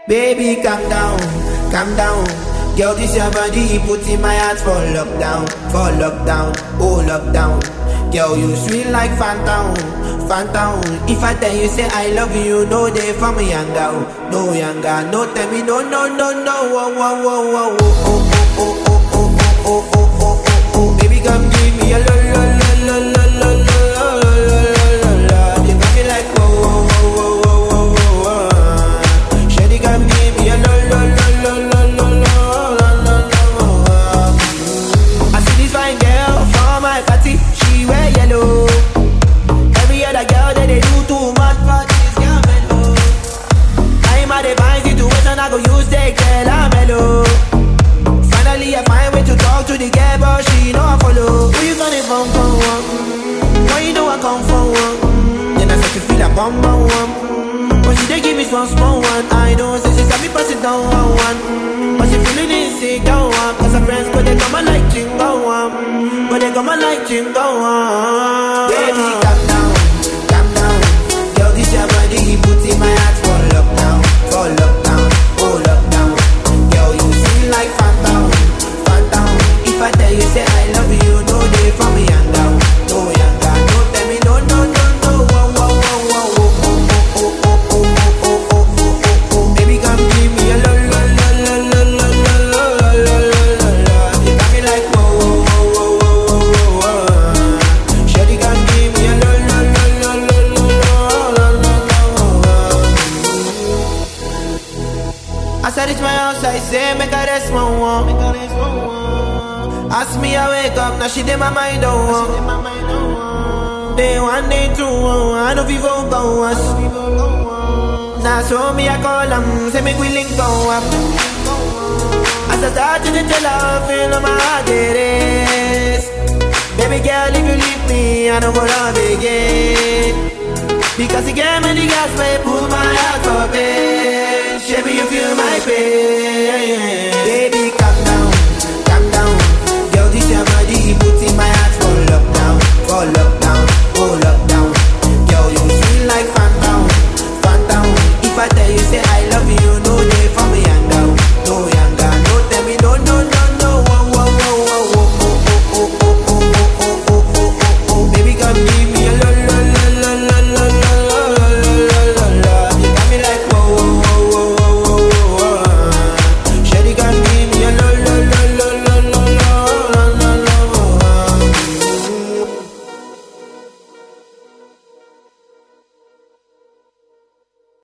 Baby, calm down, calm down. Girl, this your body, put in my heart for lockdown, oh lockdown. Girl, you sweet like phantom, phantom. If I tell you say I love you, no day for me younger, no younger. No tell me no, no, no, no. Oh, oh, oh, oh, oh, oh, oh, oh, oh, oh, oh, oh, oh, oh. Baby, come give me a lo, lo, lo, lo, lo, lo, lo, lo, lo, lo. You got me like whoa, whoa, whoa, whoa, whoa, whoa, whoa. Shawty, come give me a lo, lo, lo, lo, lo, lo, lo, lo, lo. I see this fine girl for my party, she wear yellow. Every other girl that they do too much for this girl mellow. I'm at a fine situation, I go use the girl, I'm mellow. Finally I find way to talk to the girl, but she know I follow. Who you gonna phone for one? Why you know I come for one? Then I start to feel a bum bum one. But she dey give me small small one. I know say she's happy pass it down one one. But she feeling insecure one. Cause her friends go they come and like chingo one. But they come and like chingo one. Baby calm down, calm down. Girl this your body, put in my heart for lockdown, oh lockdown. Girl you feel like phantom, phantom. If I tell you say I love you, no day for me and down, no younger. No tell me no, no, no, no. Whoa, whoa, whoa, whoa, oh, oh, oh, oh, oh, oh, oh, oh, oh, oh. Baby come give me a lo, lo, lo, lo, lo, lo, lo, lo, lo, lo, lo. You got me like whoa, whoa, whoa, whoa, whoa, whoa. Shawty come give me a lo, lo, lo, lo, lo, lo, lo, lo, lo. As I reach my house, I say make I rest my one. Ask me I wake up, now she did my mind on one. Day one, day two, I know people go us. Now so me I call them, say make we link go up. As I start to tell her, feel on my heart it is. Baby girl, if you leave me, I don't go love again. Because you gave me the gas, baby, pull